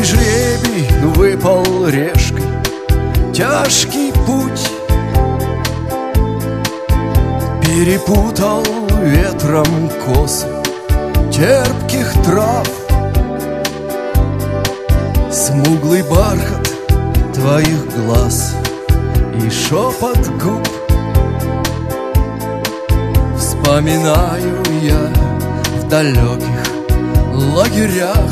жребий выпал решкой, тяжкий путь перепутал ветром косы терпких трав. Смуглый бархат твоих глаз и шепот губ вспоминаю я в далеких лагерях.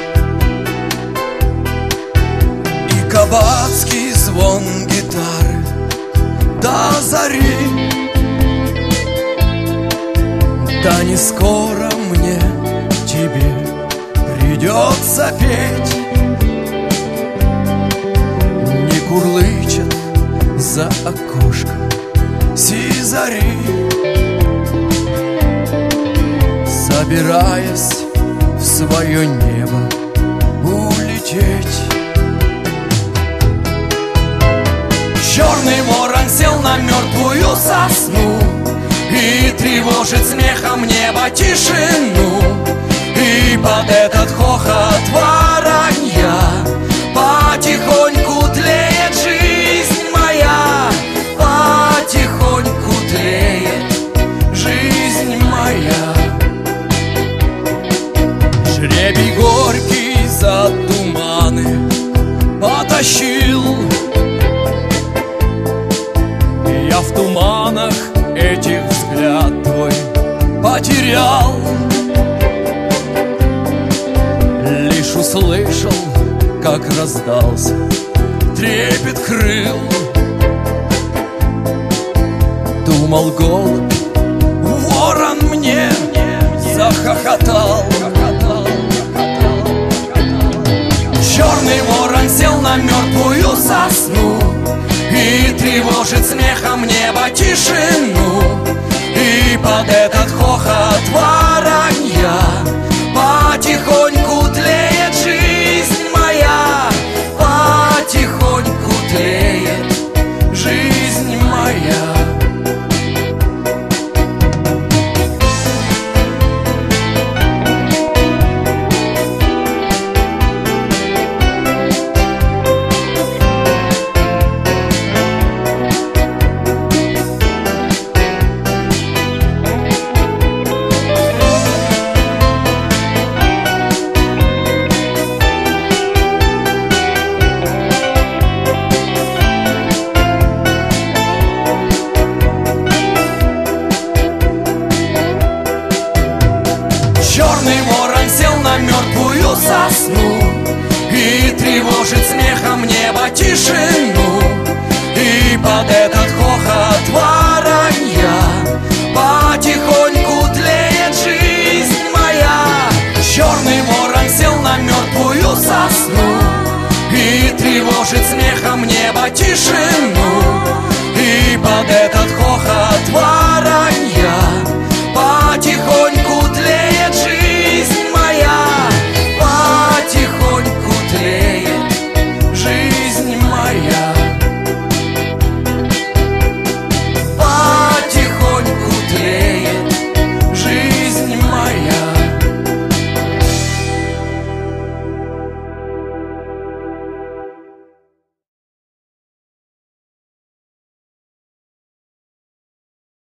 И кабацкий звон гитары до зари. Да не скоро мне тебе придется петь. Не курлычет за окошком сизари, собираясь в свое небо улететь. Черный ворон сел на мертвую сосну и тревожит смехом небо тишину. И под этот хохот воронья потихоньку тлеет жизнь моя. Потихоньку тлеет жизнь моя. Жребий горький за туманы потащил. Я в туманах этих взгляд твой потерял. Лишь услышал, как раздался трепет крыл. Думал голубь, ворон мне захохотал. Черный ворон сел на мертвую сосну и тревожит смехом небо тишину. И под этот хохот воронья потихоньку тлеет жизнь моя. Потихоньку тлеет жизнь моя. Черный ворон сел на мертвую сосну и тревожит смехом небо тишину. И под этот хохот воронья потихоньку тлеет жизнь моя. Черный ворон сел на мертвую сосну и тревожит смехом небо тишину. И под этот хохот воронья